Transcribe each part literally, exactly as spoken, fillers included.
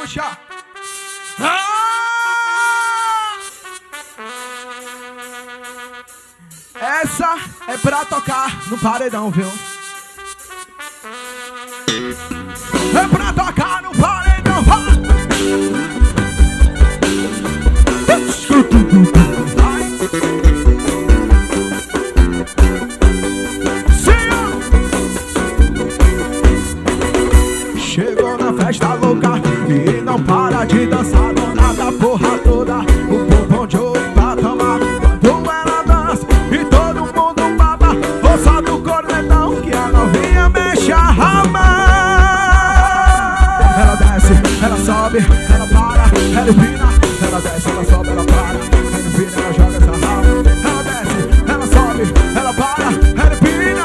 Relaxa. Ah! Essa é pra tocar no paredão, viu? É pra tocar no paredão, vai! Chegou na festa louca e não para de dançar, dona da porra toda, o pompom de ouro pra tomar. Quando ela dança e todo mundo baba, ou só do cornetão que a novinha mexe a rama. Ela desce, ela sobe, ela para, ela empina. Ela desce, ela sobe, ela para, ela empina, ela joga essa rama. Ela desce, ela sobe, ela para, ela empina.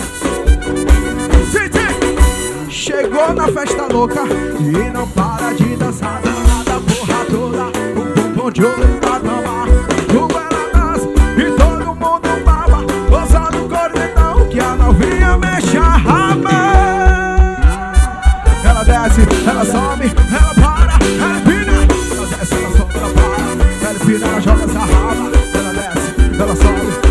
Sim, sim. Chegou na festa louca e não para de dançar, dona da porra toda, o pompom de ouro pra tomar. Como ela dança e todo mundo baba, ousando o cornetão que a novinha mexe a rama. Ela desce, ela sobe, ela para, ela empina. Ela desce, ela sobe, ela para, ela empina, ela joga essa rama. Ela desce, ela sobe,